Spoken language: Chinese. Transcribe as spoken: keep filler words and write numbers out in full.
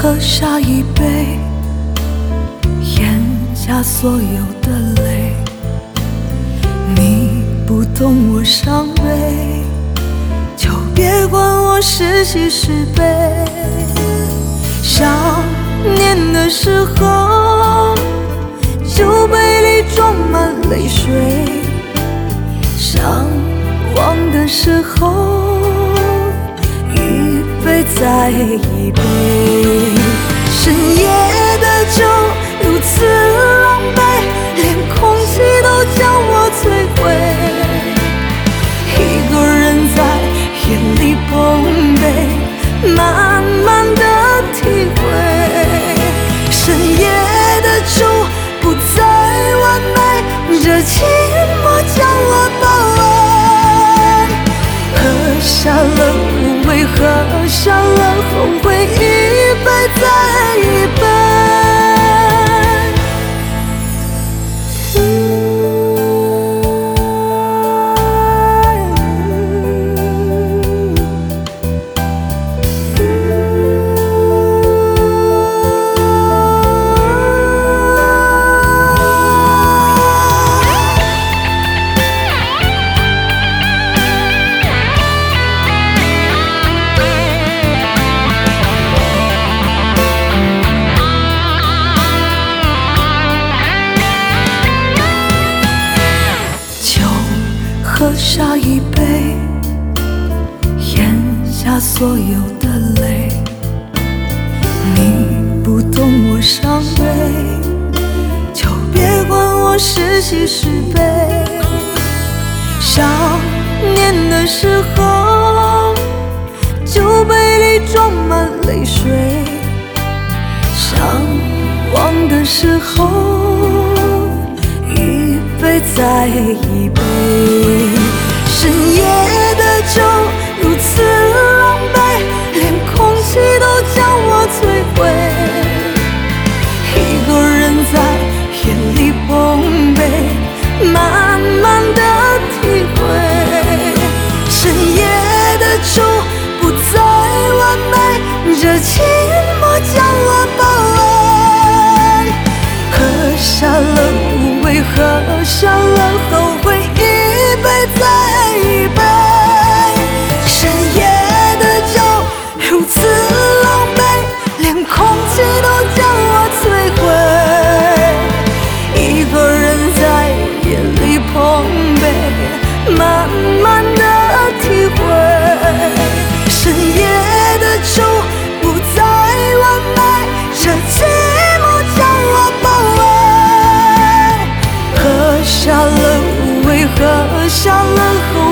喝下一杯，咽下所有的泪。你不懂我伤悲，就别管我是喜是悲。想念的时候，酒杯里装满泪水；想忘的时候，一杯再一杯。深夜的酒如此狼狈，连空气都将我摧毁。一个人在夜里碰杯，慢慢的体会。深夜的酒不再完美，这寂寞将我包围。喝下了无味，喝下了后悔，一杯再一杯。喝下一杯，咽下所有的泪。你不懂我伤悲，就别管我是喜是悲。想念的时候，酒杯里装满泪水；想忘的时候，一杯再一杯。深夜的酒如此狼狈，连空气都将我摧毁。一个人在夜里碰杯，慢慢的体会。深夜的酒不再完美，这寂寞将我包围。喝下了无味，喝下了后悔，一杯再一杯。深夜的酒如此狼狈，连空气都将我摧毁。一个人在夜里碰杯，慢慢的体会。深夜的酒不再完美，这寂寞将我包围。喝下了无味，喝下了后